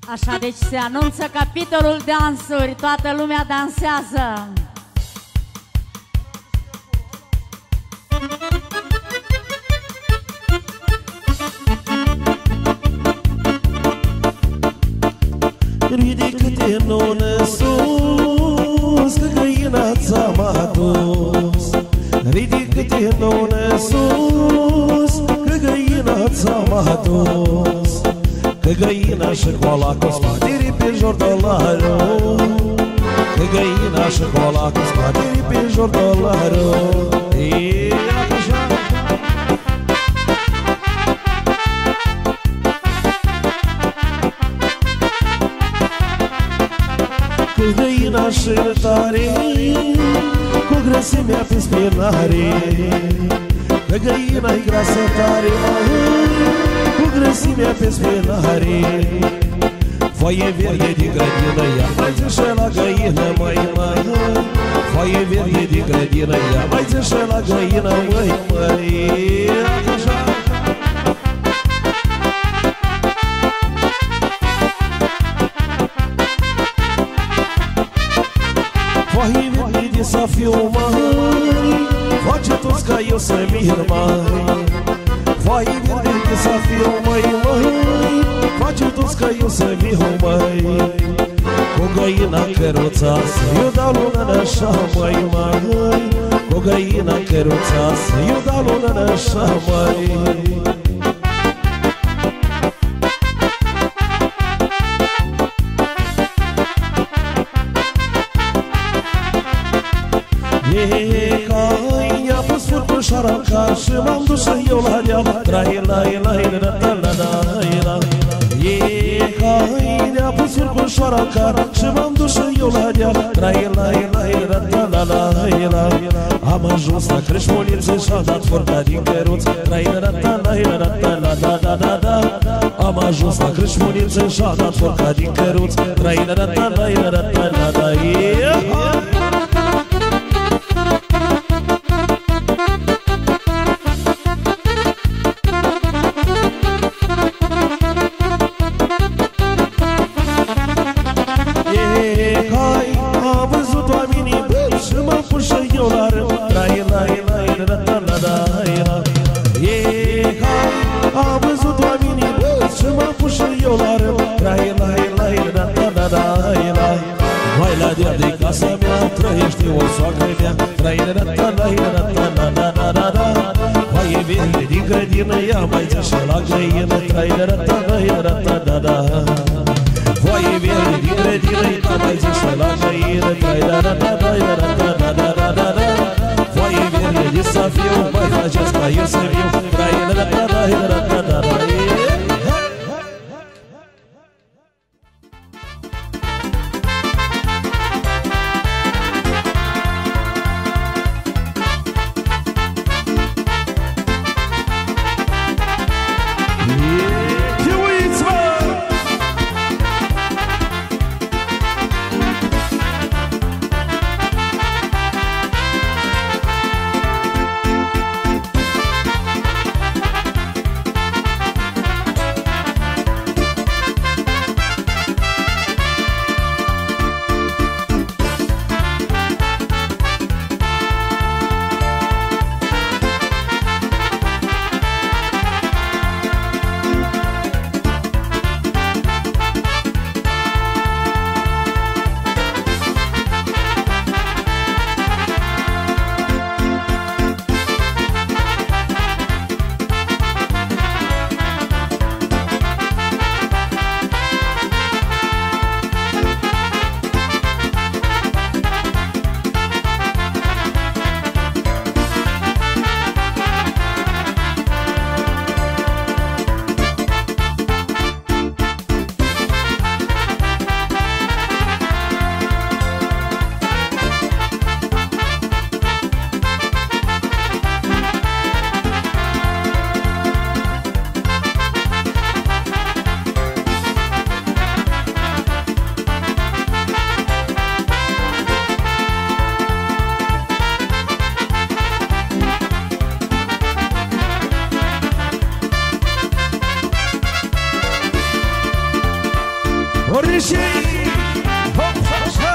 Așa, deci se anunță capitolul dansuri, toată lumea dansează. Ridică-te nună sus, că găina ți-am adus. Ridică-te nună sus, că găina ți-am adus. Că găina și coala cu spatele pe jordolarul. Că găina și coala cu spatele pe jordolarul. E așa. Că găina și tare, cu grăsimea pe spinare. Că găina-i grasă tare, cu grăsimea pe spinare. Foaie verde din grădină, ia mai zi la găină, măi. Foaie verde din grădină, ia mai zi la găină, măi. Așa. Foaie verde de să fiu, măi, face toți ca eu să mir, măi. Foaie verde de să fiu, măi, face toți ca eu să viu, măi. Cu găina căruțasă, eu dau lună așa, măi. Cu găina căruțasă, eu dau lună așa, măi. E ca i-a pus furcușara în car și m-am dus și eu la deal. E ca i-a pus furcușara în car și m-am dus și eu la deal. Am ajuns la Crâșmoniță și-am dat furca din căruț. Am ajuns la Crâșmoniță și-am dat furca din căruț. Trăiește o soacră mea. Foaie verde din grădină, ia mai zi și la găină. Foaie verde din grădină, ia mai zi și la găină. Foaie verde de să fiu, mai faceți ca eu să viu. Orișei, hop, așa.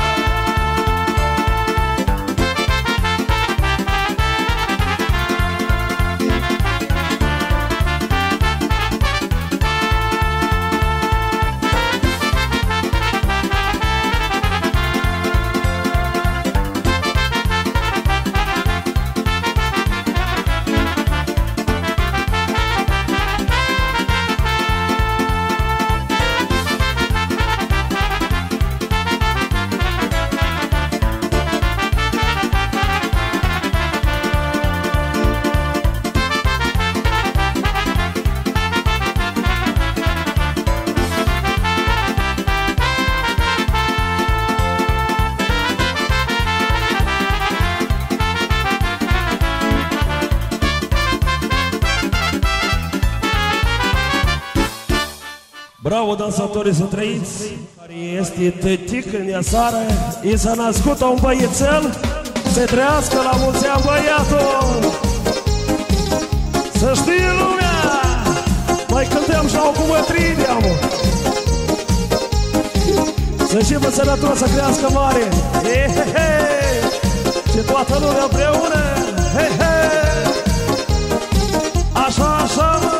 Bravo, dansatorii, să trăiți! Care este tătic în ea seară, i s-a născut un băiețel, să trăiască la mulți ani băiatul! Să știe lumea! Mai cântăm și au cu mătrini, amă! Să știe sănătos, să crească mare! He, he, he! Și toată lumea împreună! He, he! Așa, așa, mă!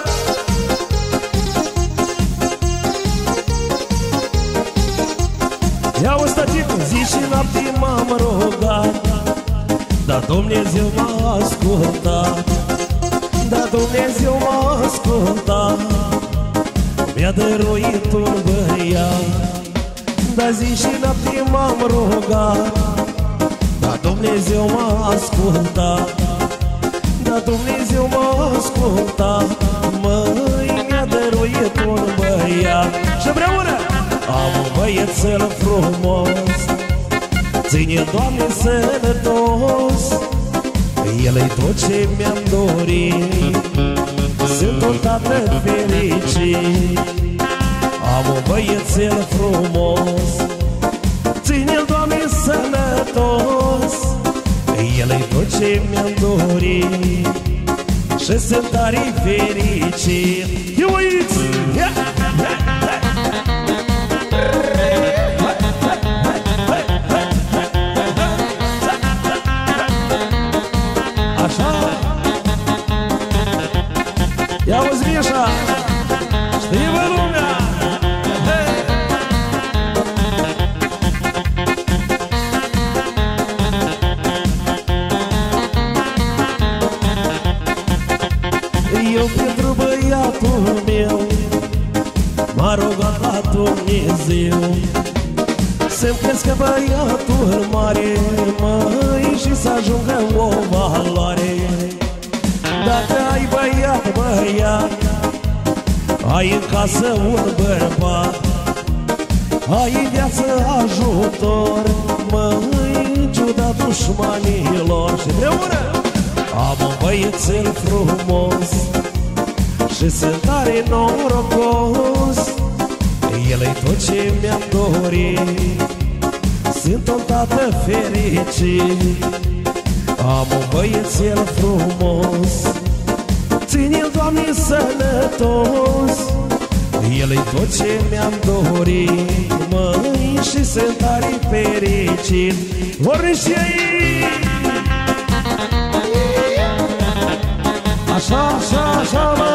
Ia-o stătică, zi și noapte m-am rugat, dar Dumnezeu m-a ascultat, dar Dumnezeu m-a ascultat, mi-a dăruit un băiat. Dar zi și noapte m-am rugat, dar Dumnezeu m-a ascultat, dar Dumnezeu m-a ascultat, măi, mi-a dăruit un băiat. Și împreună! Am un băiețel frumos, ține, Doamne, sănătos, el-i tot ce mi-am dorit, sunt un tată fericit. Am un băiețel frumos, ține-l, Doamne, sănătos, el-i tot ce mi-am dorit și sunt tare fericit. Eu aici! Ia-o-ți Mișa, știi-vă lumea! Eu pentru băiatul meu m-a rugat la Dumnezeu să-mi crească băiatul mare, măi, și să ajungă o valoare. Dacă ai băiat, băiat, ai în casă un bărbat, ai în viață ajutor, măi, în ciuda dușmanilor. Și împreună am un băiețel frumos și sunt tare norocos, el-i tot ce mi-am dorit, sunt un tată fericit. Am un băiețel frumos, ține-l, Doamne, sănătos, el-i tot ce mi-am dorit, măi, și sunt tare fericit. Ornișei! Așa, așa, așa, mă!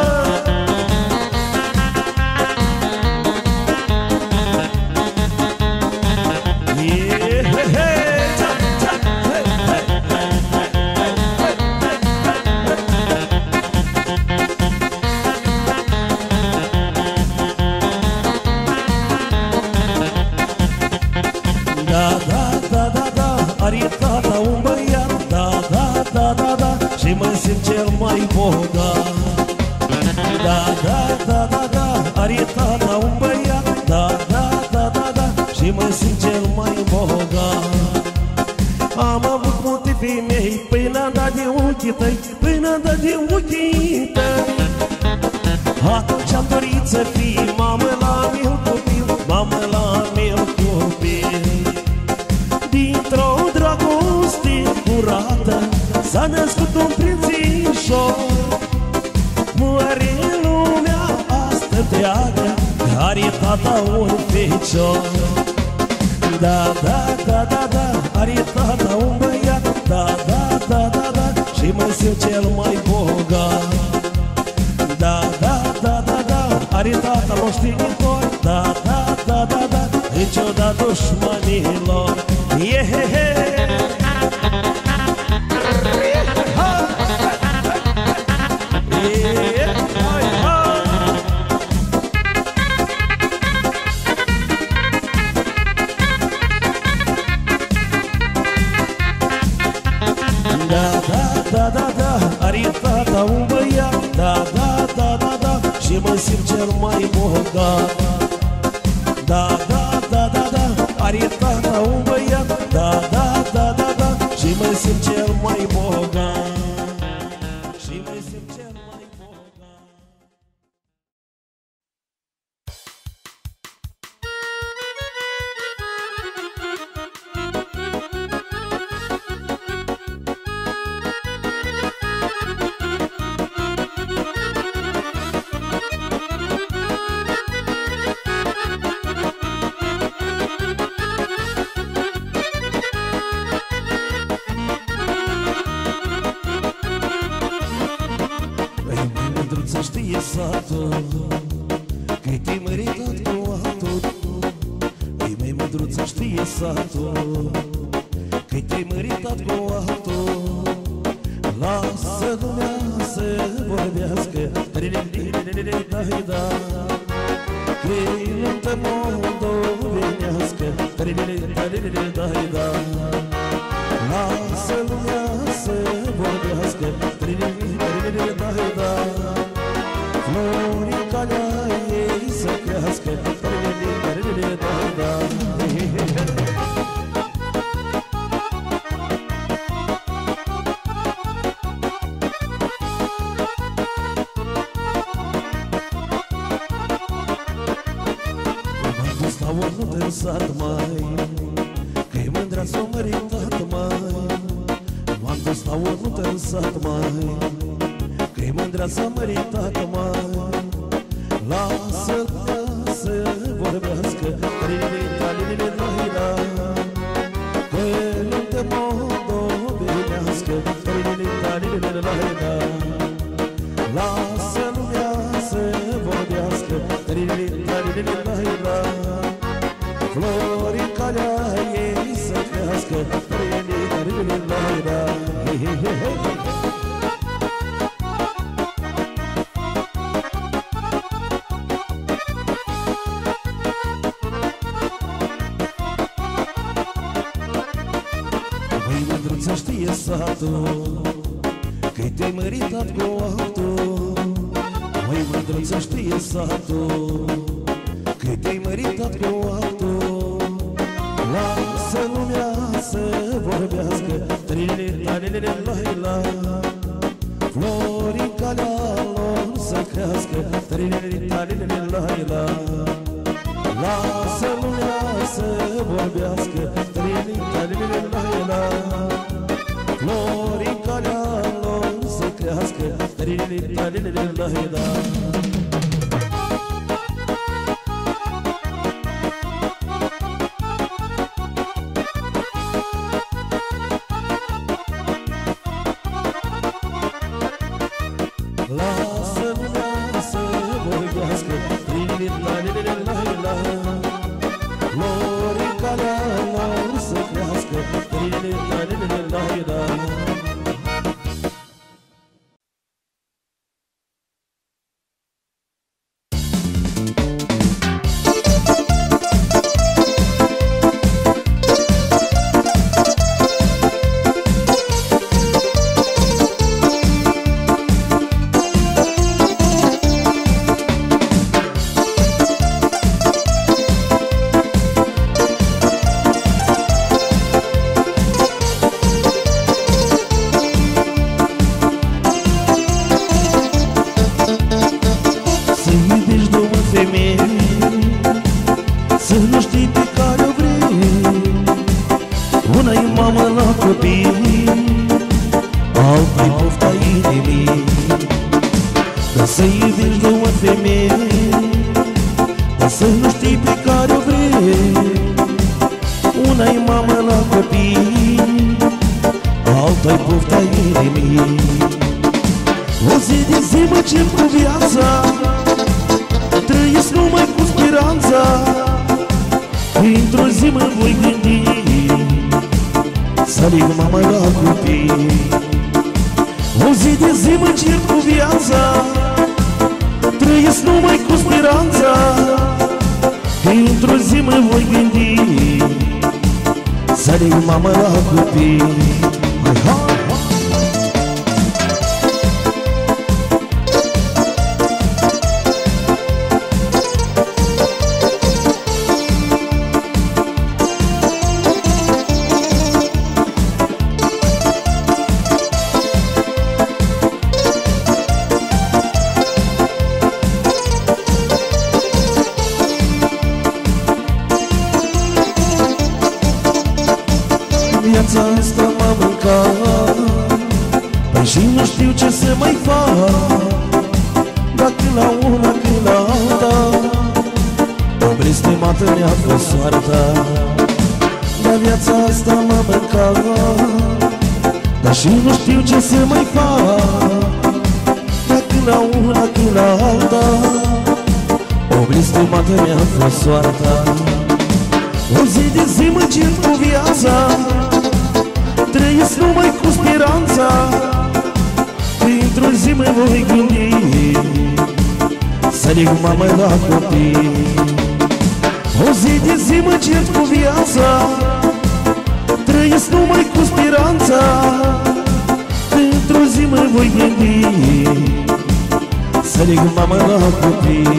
Are tata un băiat, da, da, da, da, da, și mă simt cel mai bogat. Da, da, da, da, da, are tata un băiat, da, da, da, da, da, și mă simt cel mai bogat. Am avut multe femei, până am dat de ochii tăi, până am dat de ochii tăi. Atunci am dorit să fii mamă la meu copil, mamă la meu copil. Dintr-o dragoste curată s-a născut un prințișor. Moare lumea asta întreagă are tata un picior. Da, da, da, da, da, are tata un băiat. Da, da, da, da, da, și mă simt cel mai bogat. Da, da, da, da, da, are tata moștenitor. Da, da, da, da, da, niciodată dușmanilor. Yehehe! Da, da, da, are tata un băiat. Da, da, da, da, da, și mă simt cel mai bogat. Da, da, da, da, da, are tata un băiat. Da, da, da, da, da, și mă simt cel mai bogat. Și mă simt cel mai bogat. Să știe satul că-i te-ai măritat cu altul. Ei, măi, mândruță, știe satul că-i te-ai măritat cu altul. Lasă lumea să vorbească, da, că-i nuntă moldovenească, da. Lasă lumea să vorbească, da. Florii calea ei să crească, da. M-am dus la un nume în sat, mai că-i mândrea s-o măritat, mai. M-am dus la un nume în sat, mai că-i mândrea s-a măritat, mai. Lasă-l să vorbească, că nu te moldovenească, lasă lumea să vorbească, florii calea ei să crească, Mândruță, știe satul că-i te-ai măritat cu altul. Măi, mândruță, știe satul că-i te-ai măritat cu altul. Lasă lumea să vorbească, la. Florii calea lor să crească, la. Lasă lumea să vorbească, la. Florii calea lor să crească, la. Lasă lumea să vorbească, florii calea lor să crească, Dar să nu știi pe care o vrei. Una-i mamă la copii, alta-i pofta inimii. O zi de zi mă cer cu viața, trăiesc numai cu speranța. Într-o zi mă voi gândi să aleg mama la copii. O zi de zi mă cer cu viața, trăiesc numai cu speranța. Într-o zi mă voi gândi să aleg mama la copii. Hai, hai! Viața asta m-a mâncat, păi și nu știu ce să mai fac. Dar când la una, când la alta, o blestemată mi-a fost soarta. Dar viața asta m-a mâncat, dar și nu știu ce să mai fac. Dar când la una, când la alta, o blestemată mi-a fost soarta. O zi de zi mă cer cu viața, trăiesc numai cu speranța. Într-o zi mă voi gândi să aleg mama la copii. O zi de zi mă cer cu viața, trăiesc numai cu speranța. Într-o zi mă voi gândi să aleg mama la copii.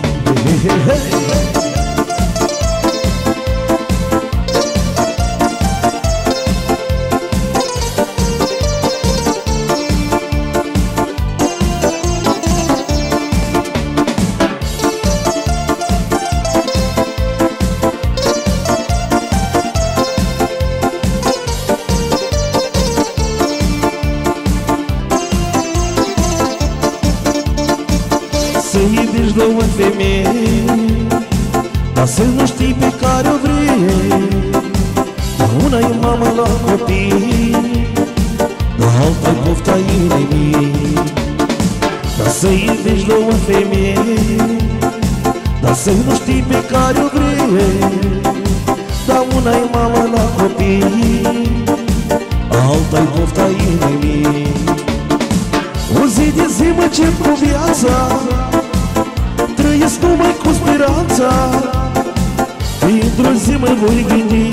Să iubești două femei, dar să nu știi pe care o vrei. Una e mama la copii, dar alta-i pofta inimii. Dar să iubești două femei, dar să nu știi pe care o vrei. Dar una e mama la copii, alta-i pofta inimii. O zi de zi mă cer cu viața, trăiesc numai cu speranța. Într-o zi mă voi gândi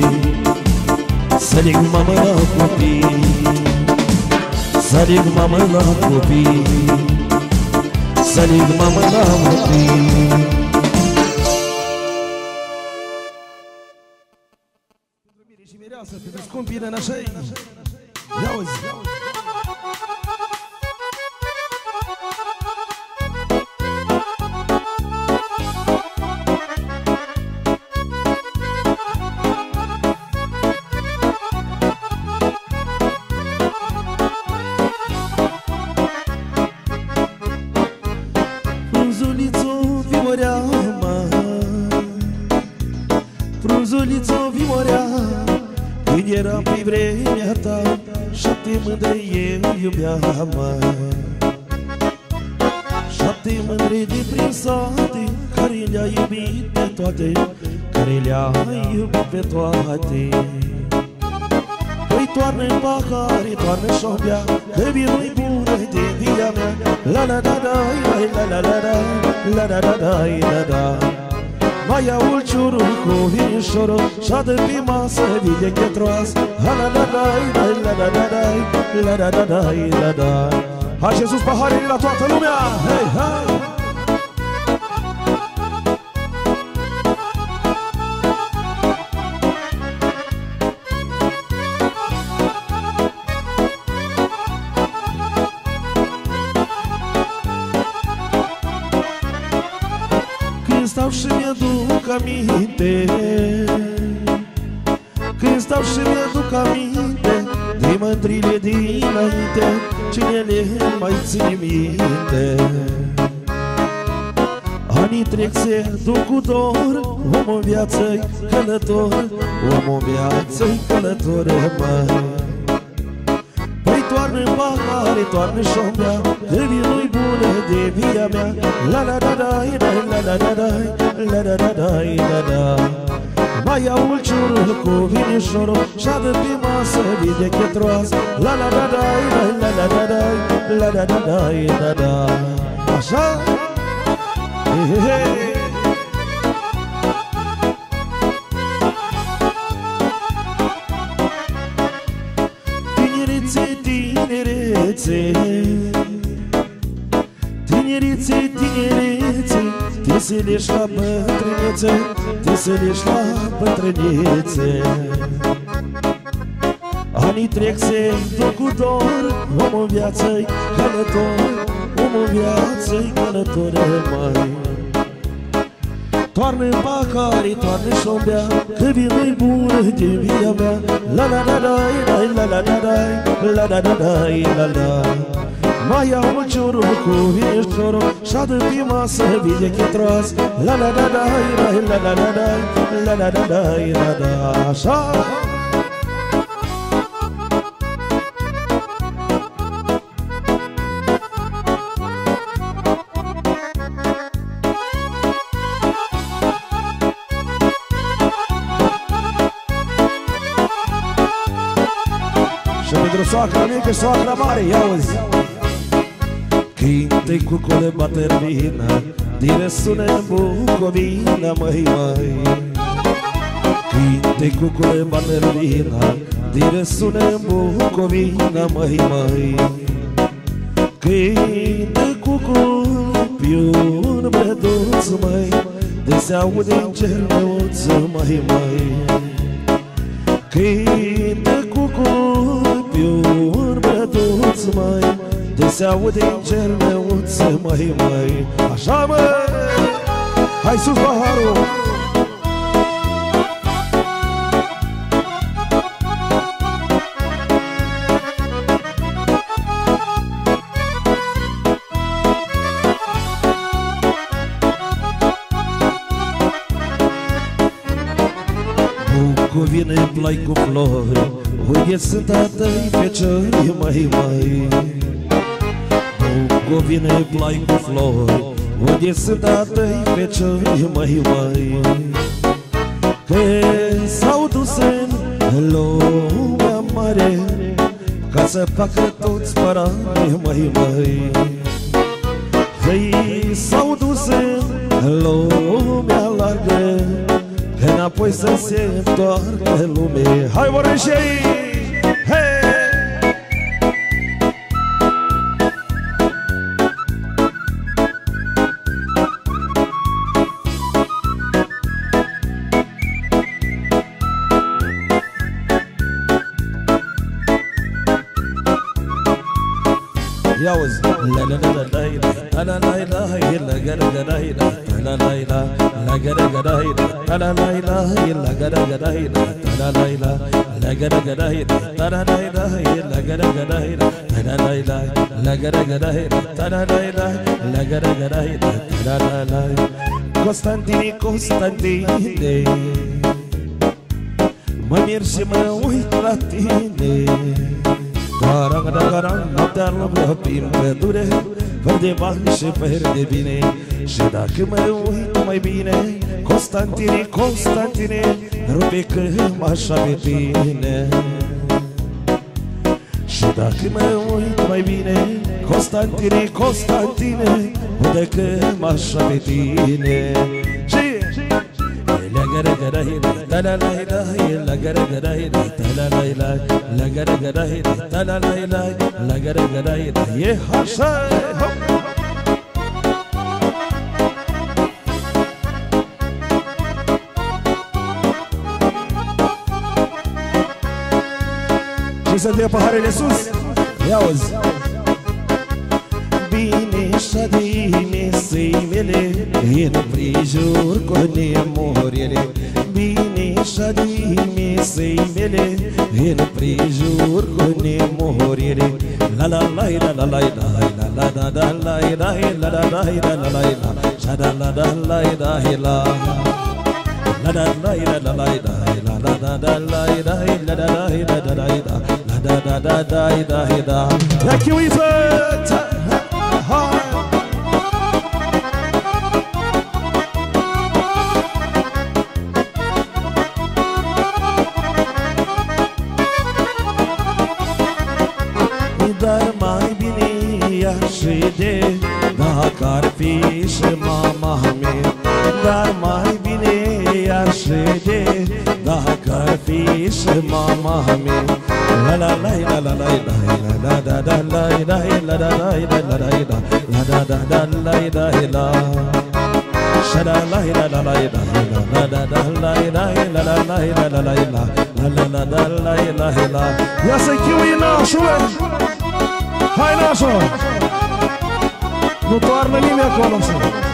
să aleg mama la copii. Să aleg mama la copii, să aleg mama la copii. Pentru mine și mireasă, pentru scumpii nănașei. Ia-uzi, ia-uzi. Frunzulițo vimorea, când eram pe vremea ta, șapte mândre eu iubeam, șapte mândre de prin sate, care le-a iubit pe toate, care le-a iubit pe toate. Păi toarnă-n pahare, toarnă-și-o bea, că vinul-i bună de via mea. La la da da, la la la da, la la da da, la da. Mai ia ulciorul cu vinișorul și-a dă pe masă vide chetroasă. La la la da, la la da da, la la da da, la da. Hai și sus paharele la toată lumea! Hei, hai! Stau și mi-aduc aminte, când stau și mi-aduc aminte de mândrile dinainte, cine le mai ține minte. Anii trec, se duc cu dor, om în viață-i călător, om în viață-i călător, mai. Păi toarnă-n pahare, toarnă și-o bea, că vinul-i bună de via mea. La la da da da la la da da la la da da da da. Mai iau ulciorul cu vinișorul și-a dă pe masă videchetroasă. La la da da la la da da la la da da da da. Așa? Tinerețe, tinerețe, tinerețe, tinerețe, te selești la bătrânețe, te selești la bătrânețe. Anii trec, se duc cu dor, om în viață-i călător, om în viață-i călător, mai. Toarnă-n pahare, toarnă și-o bea, că vinul-i bună de via mea. La la la la la la la la la la la la. Mai iau ulciorul cu vinișorul și-a dă pe masă videchetroasă. La la la la la la la la la la la la. Așa? Și pentru soacra mică, soacra mare, ia-uzi! Cântă-i cucule batervina, dire sună Bucovina, măi, măi. Cântă-i cucule batervina, dire sună Bucovina, măi, măi. Cântă cucul piun brăduț, măi, de se aude-n cerneuț, măi, măi. Cântă cucul piun brăduț, măi, de se aude-n cerneuț, măi, măi. Așa, măi! Hai sus, paharul! Vine plai cu flori, uite sunt a-tăi feciori, măi, măi. Bucu vine plai cu flori, uite sunt a-tăi feciori, măi, măi. Că s-au dus în lumea mare, ca să facă toți parani, măi, măi. Că s-au dus în lumea largă, că înapoi să se întoarcă lume. Hai, vorășei! Hei! Ia-uzi! La la la la la la la la la la la la la la la la gara gara la la la la gara gara la la la la gara gara la la la la gara gara la la la gara gara la la la gara gara la la la. Constantine, Constantine, mă mir și mă uit la tine. Garang-garang, noaptea la prin pădure, fără de bani și fără de bine. Și dacă mă uit mai bine, Constantine, Constantine, rupe că m-aș pe tine. Și dacă mă uit mai bine, Constantine, Constantine, uite că m-aș pe tine. La gara gara la la la la gara gara la la la la gara gara la la la la gara gara e așa. Și să dea paharele sus. Ia-uzi. Bine și dimineții mele, în prijur cu nemurele. Bine și dimineții mele, în prijur cu nemurele. La la la la la la la la la la la la la la la la la la. La da la da la da la. La da la da la da la da da la da la da da da da la da da da da. Thank you, Ethan. Dar mai bine i-aș de dacă ar fi și mama mea. Dar mai bine i-aș de dacă ar fi și mama mea. La la la la la la la la la la la la la la la la la la da da la la la. Shada la la la la la da da la la la la la la la la la la la la la. Ia să-i chiui nașule! Hai, nașo! Nu toarnă nimeni acolo, să!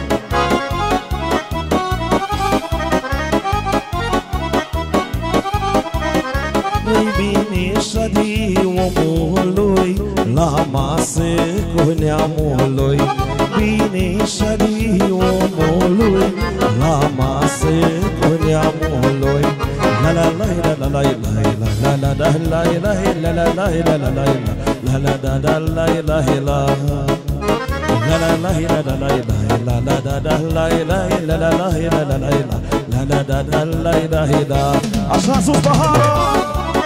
Nu-i bine șadi omului la masă cu neamului. Bine șadi omului la masă cu neamului. La la la la la la la la la la la la la la la la la. La la da da la la la. La la la la la la la la da da la la la la la la la la la da da la la la. Așa sus paharul.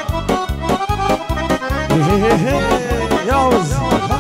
Ia auzi.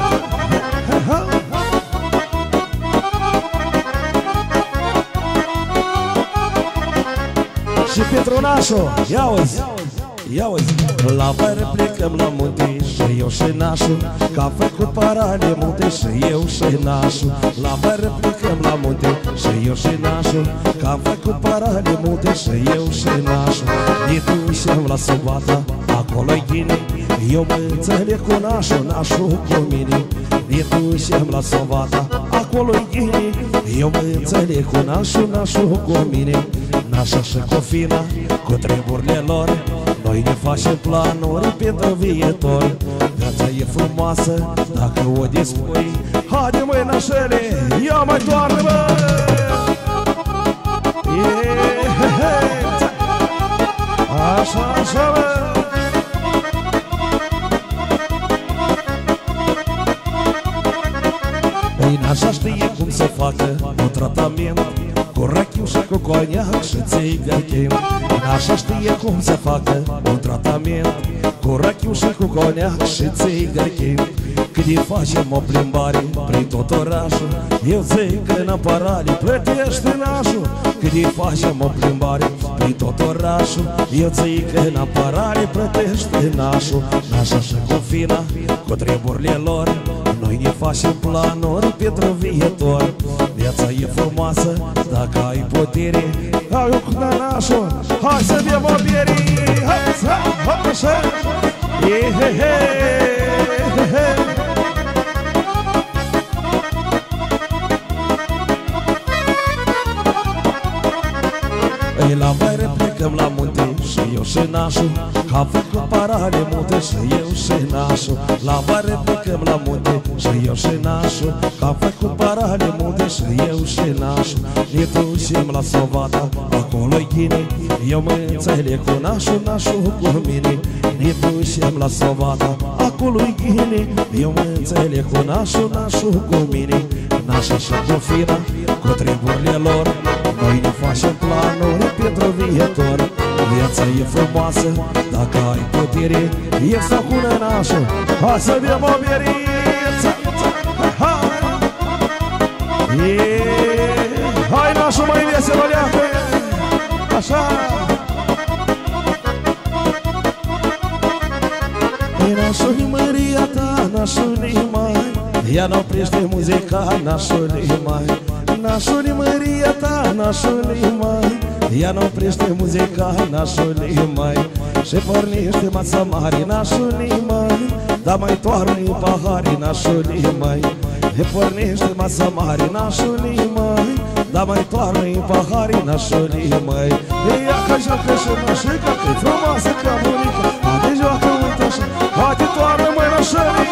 Și Petronașul, ia auzi. Ia uzi, la vară plecăm la munte și eu și nașul, că am făcut parale multe și eu și nașul. La vară plecăm la munte și eu și nașul, că am făcut parale multe și eu și nașul. Ne ducem la Săvata, acolo-i ghine, eu mă înțeleg cu nașul, nașul cu mine. Ne ducem la Săvata, acolo-i ghine, eu mă înțeleg cu nașul, nașul cu mine. Nașa și cu fina, cu treburile lor, noi ne facem planuri pentru viitor. Viața e frumoasă dacă o dispui. Haide măi nașele, ia mai toarnă mă! Așa, așa mă! Păi nașa știe cum să facă un tratament cu rachiu și cu coniac și țigări. Nașa știe cum să facă un tratament cu rachiu și cu coniac și țigări. Când facem o plimbare prin tot orașul, eu zic că în aparale plătește nașul. Când facem o plimbare prin tot orașul, eu zic că în aparale plătește nașul. Nașa și cu fina, cu treburile lor, noi ne facem planuri pentru viitor. Viața e frumoasă dacă ai putere. Hai cu nașul, hai să bem o bere. Hai, hai, așa. Ei, la vară plecăm la munte și eu și nașul, că am făcut parale multe și eu și nașul. La vară plecăm la munte și eu și nașul, că am făcut parale multe și eu și nașul. Ne ducem la Săvata, acolo-i ghine, eu mă înțeleg cu nașul, nașul cu mine. Ne ducem la Săvata, acolo-i ghine, eu mă înțeleg cu nașul, nașul cu mine. Nașa și cu fina, cu treburile lor, noi ne facem planuri pentru viitor. Viața e frumoasă dacă ai putere. Eu stau cu nașul, hai să bem o bere. Hai nașul mai vesel, oleacă. Așa. Nașul-i măria ta, nașul-i mai, ea n-oprește muzica, nașul-i mai. Nașul-i măria ta, nașul-i mai, ea n-oprește muzica, nașul-i mai. Și pornește mața mare, nașul-i mai, dar mai toarnă-i pahare, nașul-i mai. Și pornește mața mare, nașul-i mai, dar mai toarnă-i pahare, nașul-i mai. Ia că joacă și nașica, că-i frumoasă ca bunica, haide joacă, uite așa, haide toarnă, măi, nașării.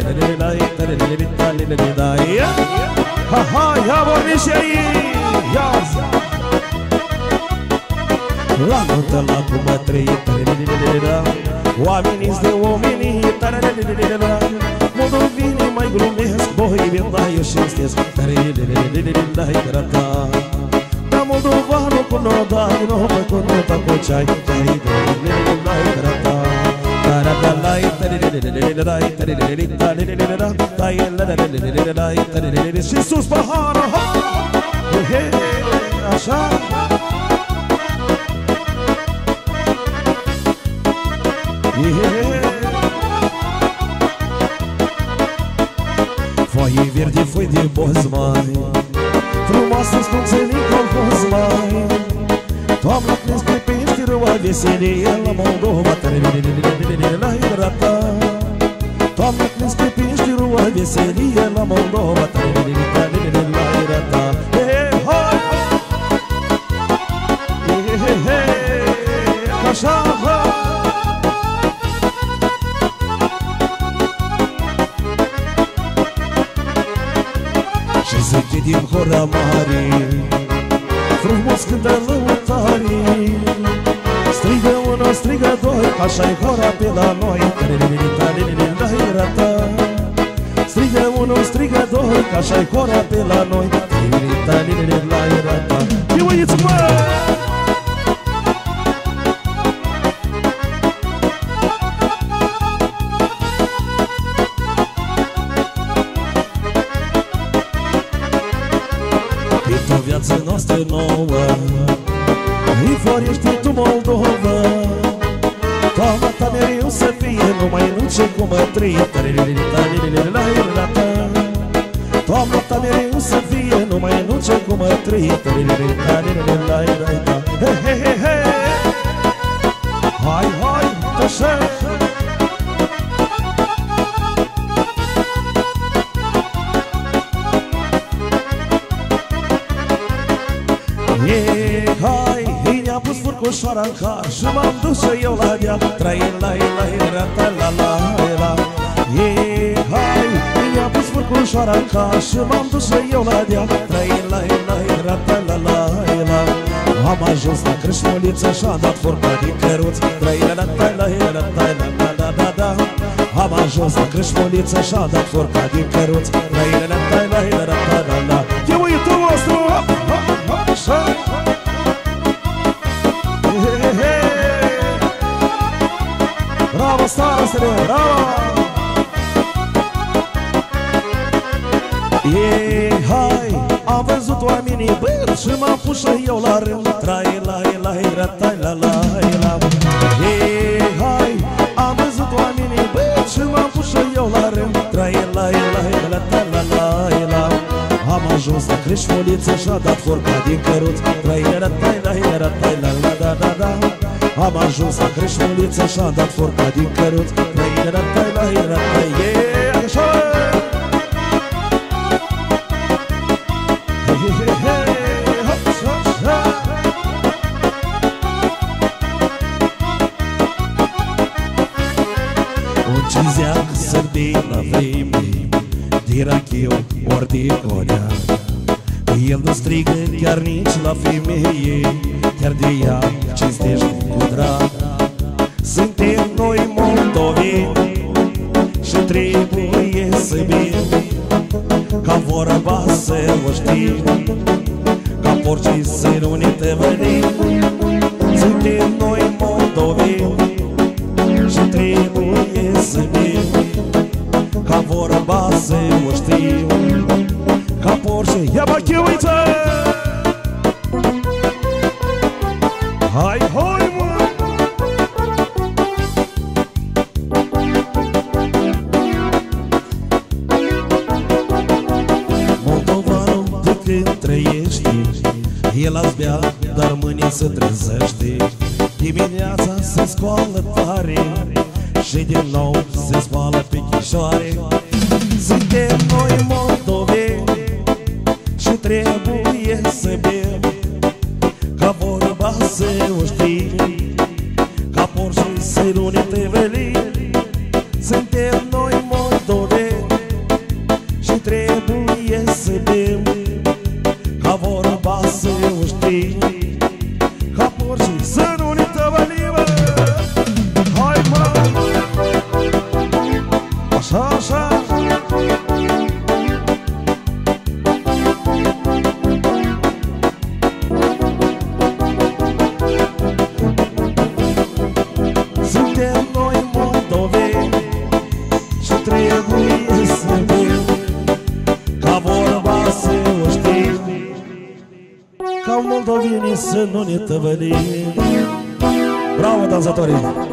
Ha, ha, ia vorbi și ei, ia La nuntă la cumătrie, oamenii-s de oamenii, moldovenii mai glumesc, boi da eu știți, da moldovanul cu nodai, nu mă cu nota cu ceai, și sus paharul, așa. Foaie verde, foi de boz mai frumoasă-s cum țănic au fost mai toamna prins pe pești râua veselie la Moldova la hidrata toamna prins pe pești râua veselie la Moldova la hidrata așa și zice din hora mare frumos cântă lăutare strigă una, strigă doi așa-i hora pe la noi strigă unu, strigă doi așa-i hora pe la noi eu uiți mă! Viața noastră nouă îi florește tu Moldova toamna ta mereu să fie numai nu ce cum mă trăie toamna ta mereu să fie numai nu ce cum mă trăie hai, hai, așa hai, ne-a pus furcușoara în car și m-am dus și eu la ea hai, ne-a pus furcușoara în car și m-am dus și eu la ea am ajuns la Crâșmuliță și-am dat furca din căruț am ajuns la Crâșmuliță și-am dat furca din căruț e uitul vostru bravo, starostele, bravo! Hai, am văzut oamenii băi și m-am pus și eu la rând hai, am văzut oamenii băi și m-am pus și eu la rând am ajuns la Crâșmuliță și-a dat furca din căruț am ajuns la Crâșmuliță și-a dat furca din căruț un cizeac sărbit la vreme de racheu ori de conea el nu strigă chiar nici la femeie chiar de ea cinstește cu drag suntem noi moldoveni și trebuie să bem ca vorba să o știm ca porcii să nu ne tăvălim suntem noi moldoveni și trebuie să bem ca vorba să o știm ca porcii ia bachiuiță hai, hai, mă! Moldovanul de când trăiește el azi bea, dar mâine se trezește dimineața se scoală tare și din nou se spală pe chișoare suntem noi moldoveni și trebuie să bem ca vorba să o știi ca porcii să nu ne tăvălim suntem noi moldoveni și trebuie să bem ca vorba să o știi ca porcii să ca moldovenii să nu ne tăvălim. Bravo, dansatorii!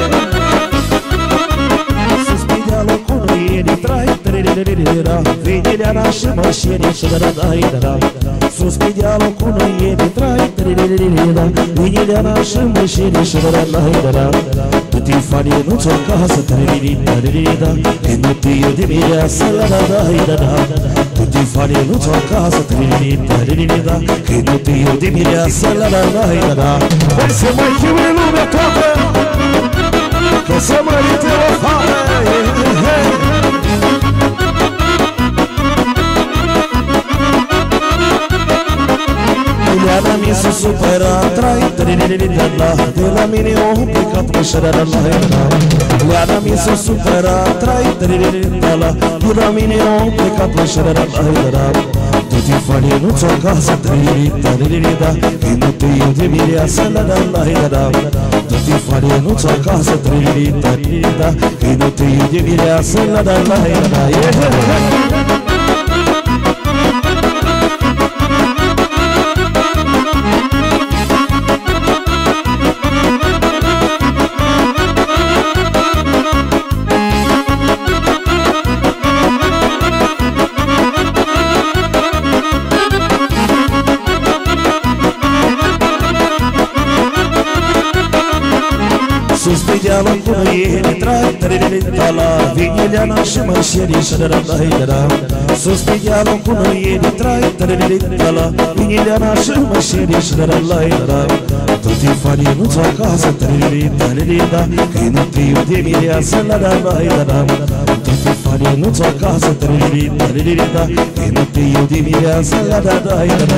Vine Ileana și mașini și da-da-da-da-da. Sus pe dealul cu noi e de trai, da-da-da-da-da. Ileana și mașini și da-da-da-da-da. Tu-ti fani nu-ți acasă, da-da-da-da-da. Când nu te iau de mireasă, da-da-da-da-da. Tu-ti fani nu-ți acasă, da-da-da-da-da. Când nu te iau de mireasă, da-da-da-da-da. Hai să mai chiuie lumea toată, că să mă rite o fare. Ileana mi se supăra, trai, da-da-da-da. De la mine o plecat pe șa-da-da-da-da. Ileana mi se supăra, trai, da-da-da-da. De la mine o plecat pe șa-da-da-da-da. Tu-ti fani nu-ți acasă, da-da-da-da. Când nu te iau de mireasă, da-da-da-da. Tu-ti fani nu-ți acasă, da-da-da-da. Când nu te iau de mireasă, da-da-da-da. Sus pe dealul cu noi e de trai, da-da-da-da. Vine Ileana și mașini și da-da-da-da-da. Sus pe dealul cu noi e de trai, da-da-da-da-da. Vine Ileana și mașini și da-da-da-da-da. Tu-ti fani nu-ți acasă, da-da-da-da-da. Când nu te iau de mireasă, da-da-da-da-da. Tu-ti fani nu-ți acasă, da-da-da-da-da. Când nu te iau de mireasă, da-da-da-da-da.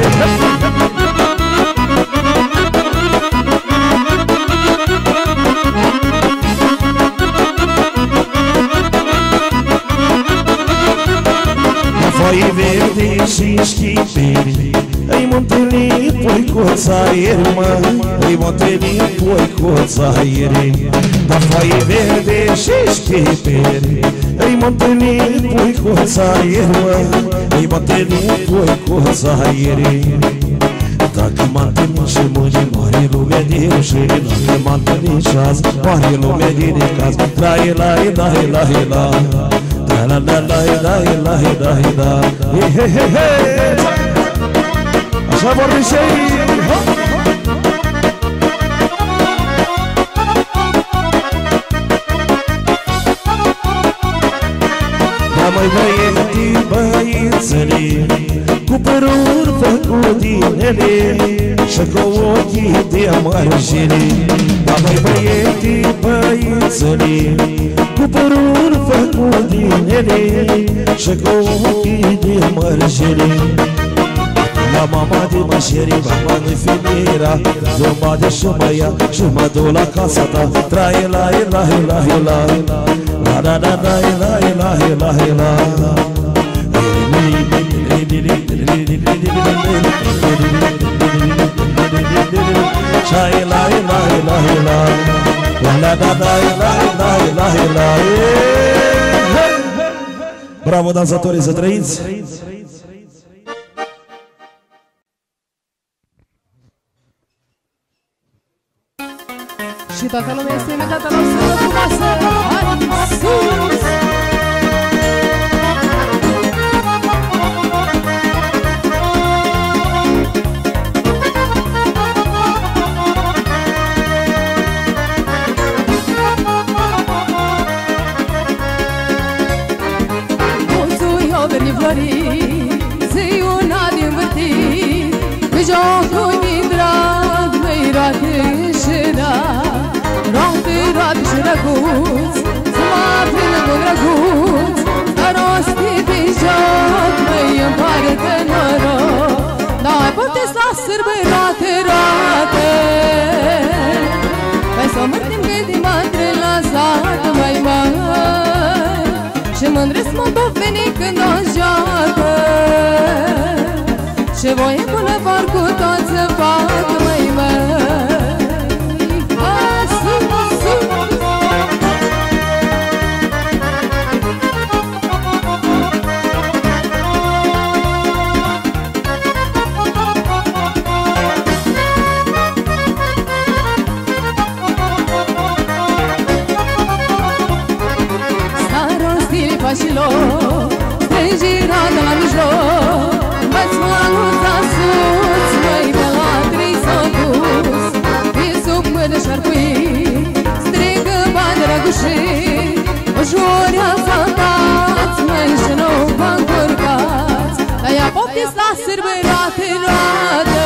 Foaie verde și schiperi, îi-m întâlnit poicoța ieri, mă, îi-m întâlnit poicoța ieri. Da, foaie verde și schiperi, îi-m întâlnit poicoța ieri, mă, îi-m întâlnit poicoța ieri. Dacă m-a întâlnit și mâine, mare lumea de rușine. Dacă m-a întâlnit și azi, mare lumea de necaz. La-i-la-i-la-i-la-i-la, la-la-la-la-la-la-la-la. Așa vorbim și ei. Da, măi băieții, băiețele, cu păruri făcut din ele și cu ochii de marjele. Da, măi băieții, băiețele, cu păruri făcut din ele și cu ochii de marjele. La mama de mașeri, mama nu-i femeia, eu mă de și mă ia și mă duc la casa ta. Trai-la-i-la-i-la-i-la, la-da-da-da-i-la-i-la-i-la-i-la. Shai-la-i-la-i-la-i-la, la-da-da-da-i-la-i-la-i-la-i-la. Bravo, dansatorii, să trăiți! Și toată lumea este invitată la o sfântă frumoasă. Hai sus! Mulțui-o verni florit, zi una din vârtit, că jocul din drag măi roate și drag. Roate și drăguț, să mă prind cu drăguț, dar rostit din joc, măi-mi pare de noroc. Dar puteți la sârbă roate, roate, hai să mărtim gândim mândre la sat, măi, măi, și mândre-s mă băveni când o joacă, și voie bună vor cu toți să fac, măi, măi. S-a rostit pașilor, strângirea de la mijloc, bățmanul s-a sus, măi, de la trei s-a dus. Fii sub mână șarcuit, strigă bani răgușit, ușoarea saltați, măi, și nu vă încurcați. Dar ea poftiți la sârbărate roate,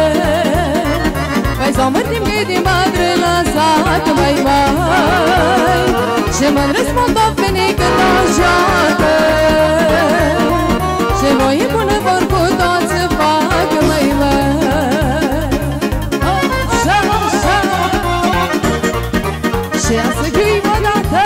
păi s-o mărtim că din madră lăsată, măi, măi, și mă-n răspundoveni când așată. Și voi bună vor cu toți să facă, măi, măi. Așa, așa, și ea să gâi odată.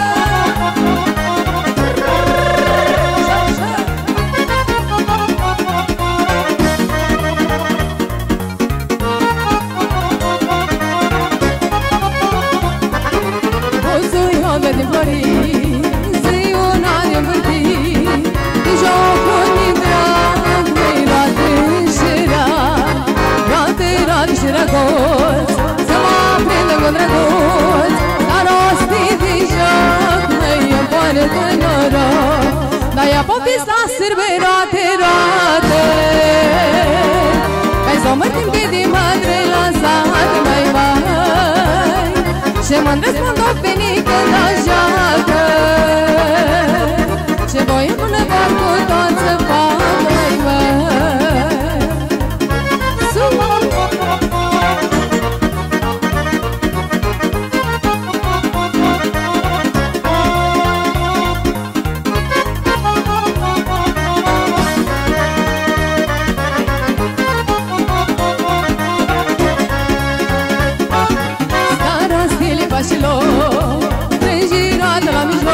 Din florii, ziua din vârtii, de jocul din drag, măi, roate și rag, roate și răgoți, să mă aprindă cu drăguți, dar rostit din joc, măi, îmi poară de noroc. Dar ea poftiți la sârbe roate, roate, hai să mărtim că din mădre lăsate, măi, măi, și mă-n răspundoveni când așată. Și voi până vor cu toți să facă, măi, măi. Starea stile pașilor, trânjira de la mijloc,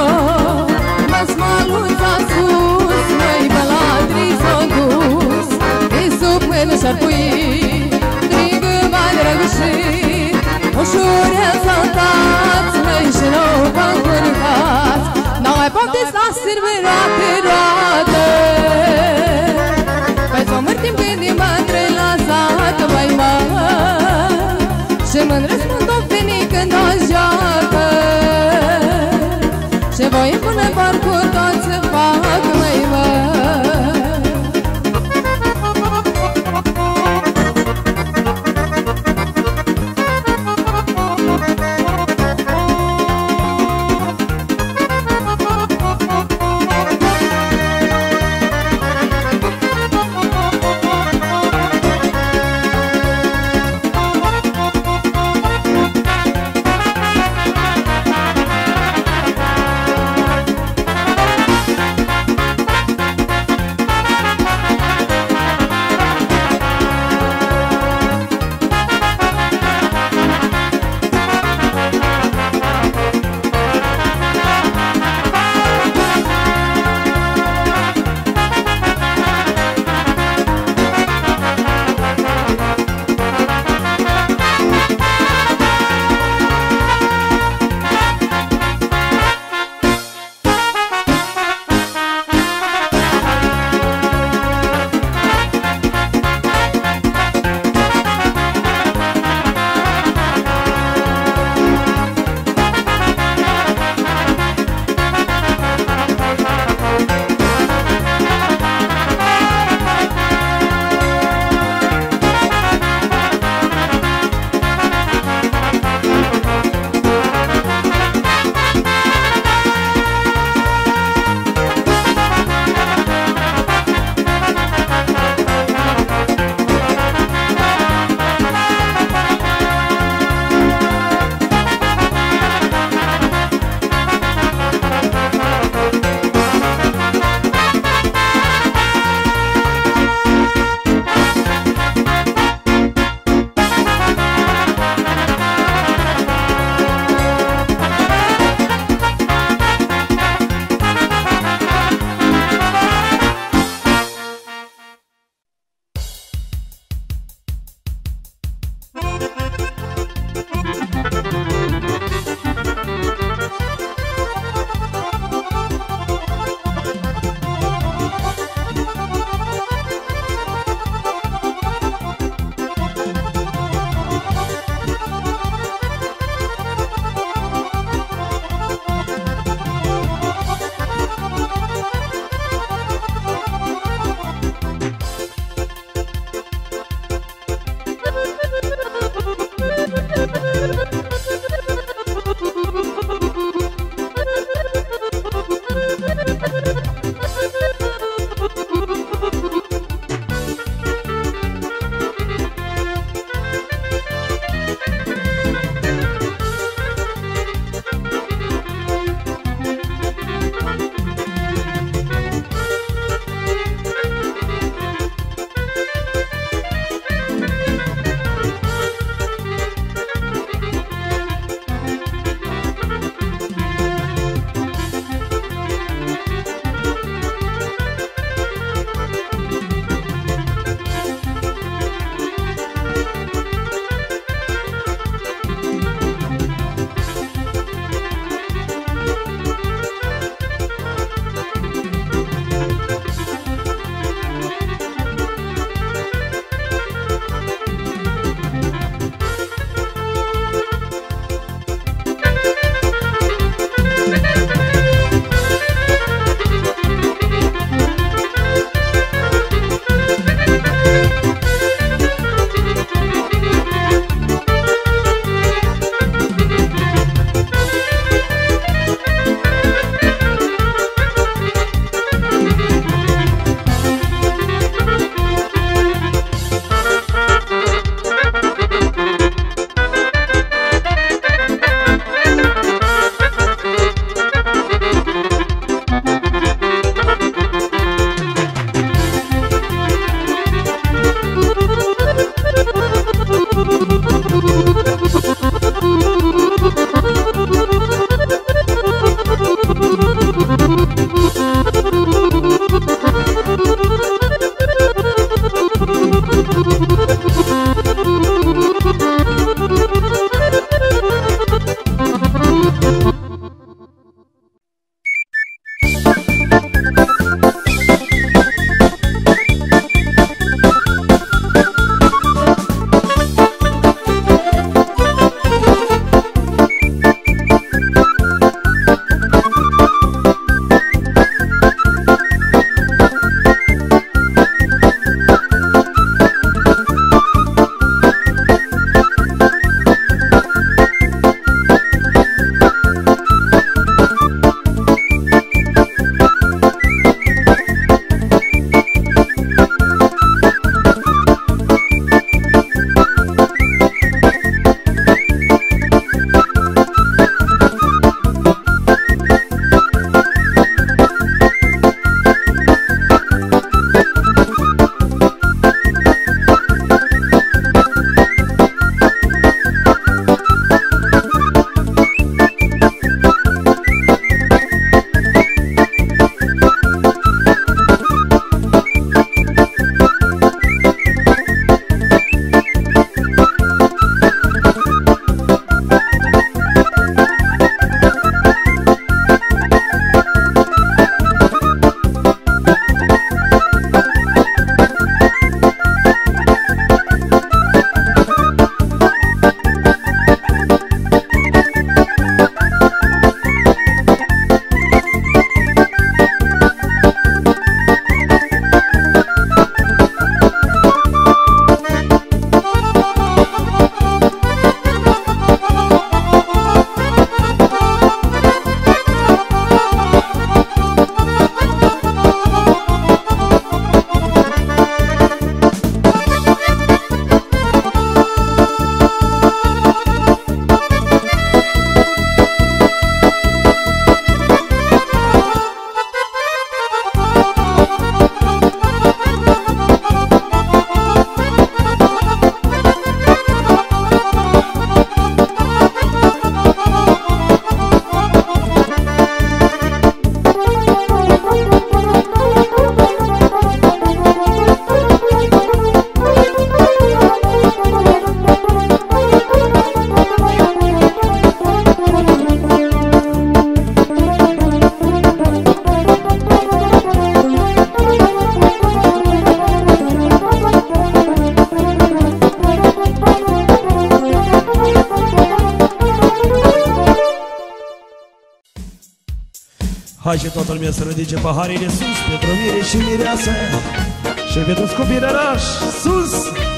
Hai și toată lumea să ridice paharile sus pentru mire și mireasă și pentru scopii rărași sus!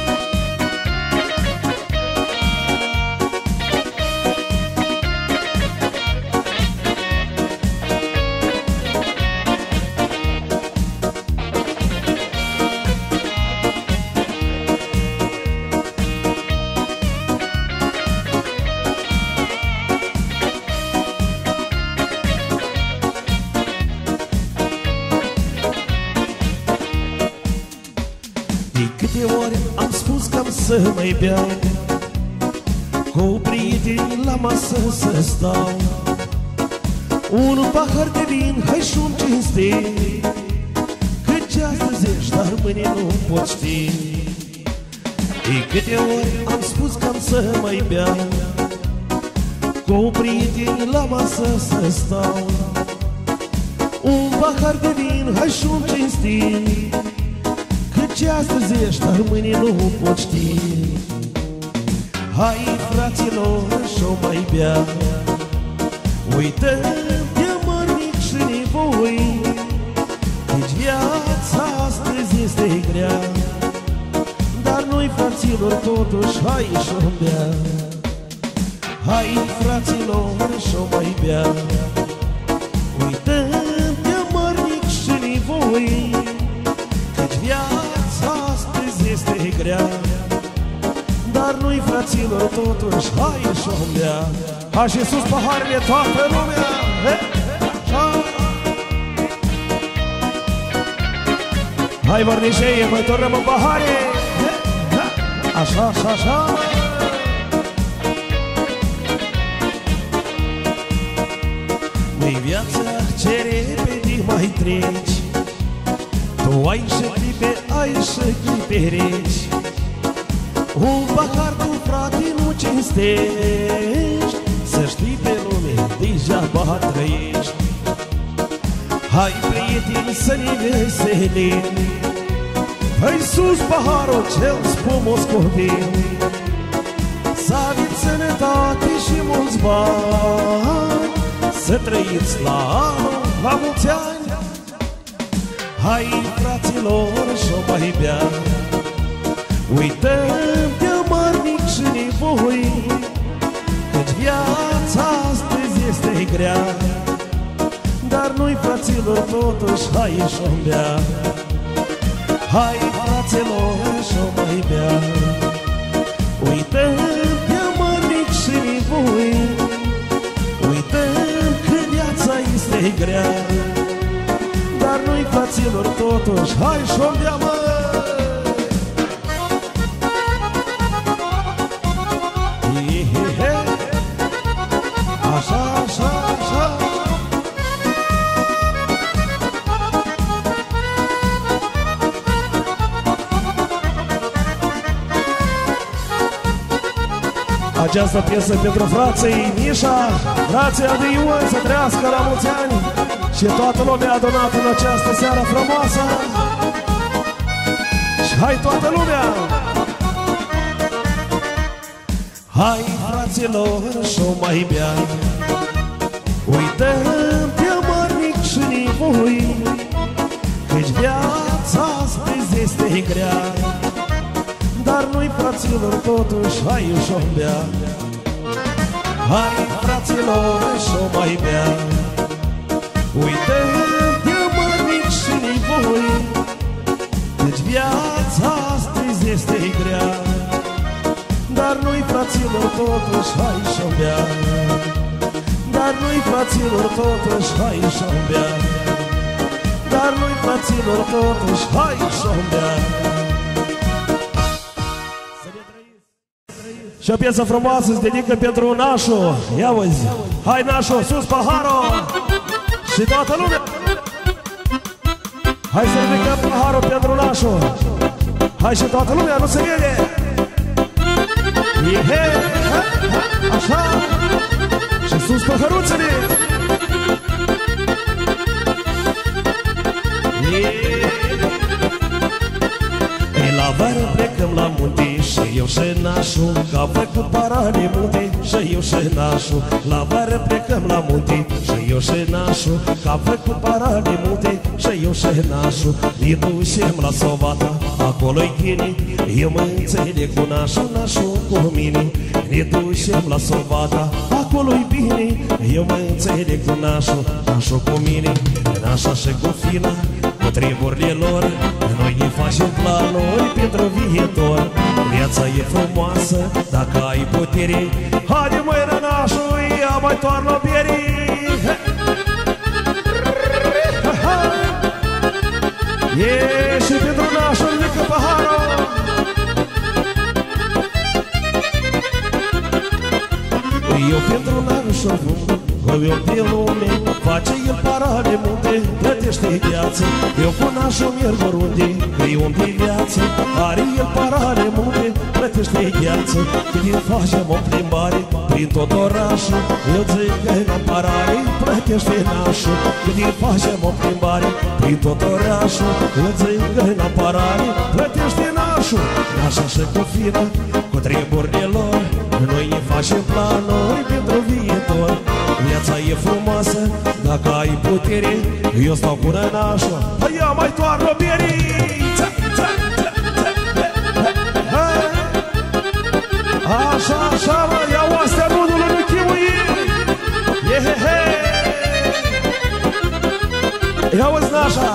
Să mai beau cu prieteni la masă să stau, un pahar de vin, hai și-un cinste, căci astăzi ești, dar mâine nu pot ști. De câte ori am spus că am să mai beau cu prieteni la masă să stau, un pahar de vin, hai și-un cinste, ce astăzi ești, dar mâine nu pot ști. Hai, fraților, și-o mai bea, uită de mărnic și nevoi, căci viața astăzi este grea, dar noi, fraților, totuși, hai și-o bea. Hai, fraților, și-o mai bea, uită de mărnic și nevoi, căci viața astăzi este grea, dar noi, fraților, totuși, hai și-o bea. Hai și sus paharele toată lumea! Hai, mărnișeie, mai tornăm în pahare! Așa, așa, așa! Măi, viața ce repede mai treci, tu ai și clipe, ai și clipe reci, un pahar tu, frate, nu cinstești, să știi pe lume, degeaba trăiești. Hai, prieteni, să ne veselim, hai sus paharul cel spumos copil, să aveți sănătate și mulți bani, să trăiți la anul, la mulți ani. Hai, fraților, și-o mai bea, uităm de mărnic și nevoi, căci viața astăzi este grea, dar noi, fraților, totuși, hai și-o bea. Hai, fraților, și-o mai bea, uităm de mărnic și nevoi, uităm că viața este grea, dar noi, fraților, totuși, hai și-o bea, mă! Așa, așa, așa! Această piesă pentru frații Mișa, frații Adi Ion, să trăiască la mulți ani și toată lumea adunată în această seară frumoasă. Și hai toată lumea! Hai, fraților, și-o mai bea, uităm de mărnic și nevoi, căci viața astăzi este grea, dar noi, fraților, totuși, hai și-o bea. Hai, fraților, și-o mai bea, uităm de mărnic și nevoi, căci viața astăzi este grea, dar noi, fraților, totuși, hai și-o bea. Dar noi, fraților, totuși, hai și-o bea. Dar noi, fraților, totuși, hai și-o bea. Și o piesă frumoasă se dedică pentru Nașu. Ia uzi, hai Nașu, sus paharul și toată lumea. Hai să ridicăm paharul pentru Nașu. Hai și toată lumea, nu se vede. Așa. Și sus păhăruțele. Ei, la vară plecăm la munte și eu și nașul, că am făcut parale multe. Și eu și nașul, la vară plecăm la munte. Și eu și nașul, că am făcut parale multe. Și eu și nașul, ne ducem la Sovata, acolo-i ghine. Eu mă înțeleg cu nașul, nașul cu mine. Ne ducem la Sovata, acolo-i bine. Eu mă înțeleg cu nașul, nașul cu mine. Nașa și cu fina, cu treburile lor, noi ne facem planuri pentru viitor. Viața e frumoasă dacă ai putere. Haide măi rănașul, ia mai toarnă pierii. E și pentru nașul mică paharul. Eu pentru nașul eu pe lume, face el parale multe, plătește viață. Eu cu nașul merg oriunde, că-i om de viață. Are el parale multe, plătește viață. Când îi facem o plimbare prin tot orașul, eu zic că n-am parale, plătește nașul. Când îi facem o plimbare prin tot orașul, eu zic că n-am parale, plătește nașul. Nașa și cu fina, cu treburile lor, noi ne facem planuri pentru viitor. Viața e frumoasă dacă ai putere. Eu stau cu rănașul, ia mai toarnă pierii. Așa, așa, mă, ia oastea nudului, nu chimuie. Ia uzi nașa.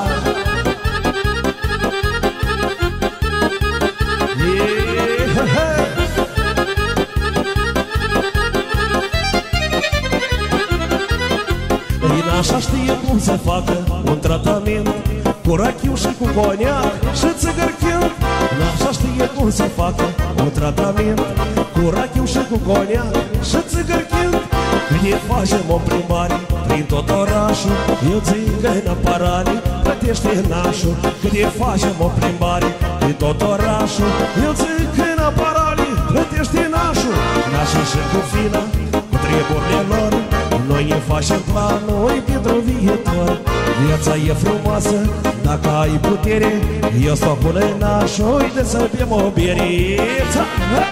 Așa știe cum se facă un tratament cu rachiu și cu coniac și țigărchind. Așa știe cum se facă un tratament cu rachiu și cu coniac și țigărchind. Când ne facem o plimbare prin tot orașul, eu zic că n-am parale, plătește nașul. Când ne facem o plimbare prin tot orașul, eu zic că n-am parale, plătește nașul. Nașul și cu fina, cu treburile lor, noi ne facem planuri pentru viitor. Viața e frumoasă dacă ai putere. Eu stau cu nașul, uite să bem o bieriță.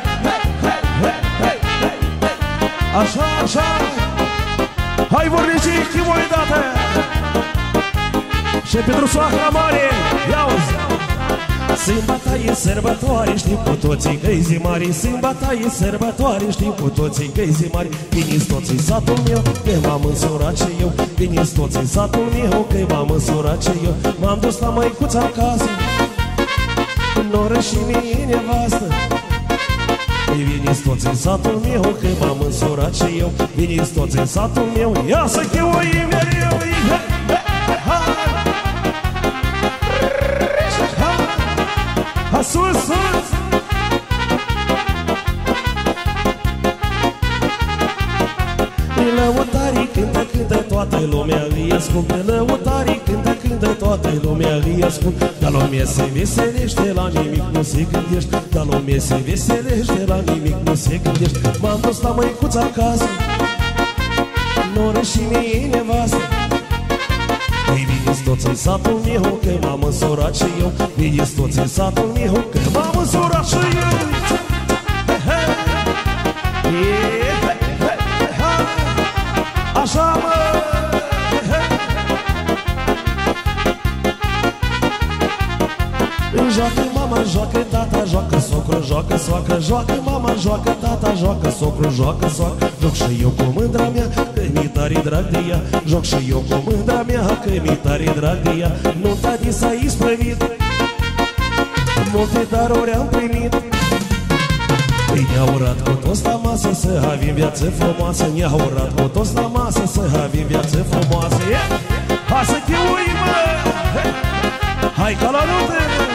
Așa, așa. Hai vornicii, chimoi dată. Și pentru soacra mare, ia-uzi. Sâmbata e sărbătoare, știm cu toții că-i zi mare. Sâmbata e sărbătoare, știm cu toții că-i zi mare. Veniți toți în satul meu, că m-am însurat și eu. Veniți toți în satul meu, că m-am însurat și eu. M-am dus la măicuța acasă, în oră și mie nevastă. Veniți toți în satul meu, că m-am însurat și eu. Veniți toți în satul meu, ia să cheoim mereu. Sus, sus! Lăutarii cântă, cântă, toată lumea îi ascultă. Lăutarii cântă, cântă, toată lumea îi ascultă. Dar lumea se veselește, la nimic nu se gândește. Dar lumea se veselește, la nimic nu se gândește. M-am dus la măicuța acasă, noră și mie nevastă. Ei, veniți toți în satul meu, că m-am însurat și eu. Veniți toți în satul meu, că m-am însurat și eu. Așa, mă! Joacă mama, joacă tata, joacă socru, joacă soacră. Joacă mama, joacă tata, joacă socru, joacă soacră. Joc și eu cu mândra mea, că mi-i tare drag de ea. Joc și eu cu mândra mea, că mi-i tare drag de ea. Nu-ta di s-a isprăvit, multe daruri am primit. Ne-a urat cu toți la masă să avem viață frumoasă. Ne-a urat cu toți la masă să avem viață frumoasă. Hai să te ui, mă! Hai ca la lută!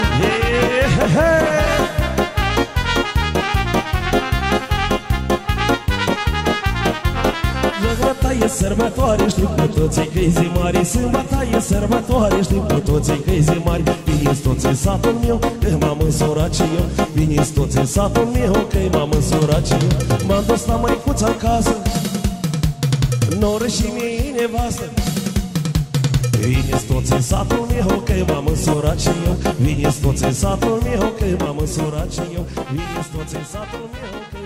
Sâmbăta e sărbătoare, știm cu toții că-i zi mare. Sâmbăta e sărbătoare, știm cu toții că-i zi mare. Veniți toți în satul meu, că m-am însurat și eu. Veniți toți în satul meu, că m-am însurat și eu. M-am dus la măicuța acasă, noră și mie nevastă. Vine-ți toți în satul meu, că m-am însurat și eu. Vine-ți toți în satul meu, că m-am însurat și eu. Vine-ți toți în satul meu, că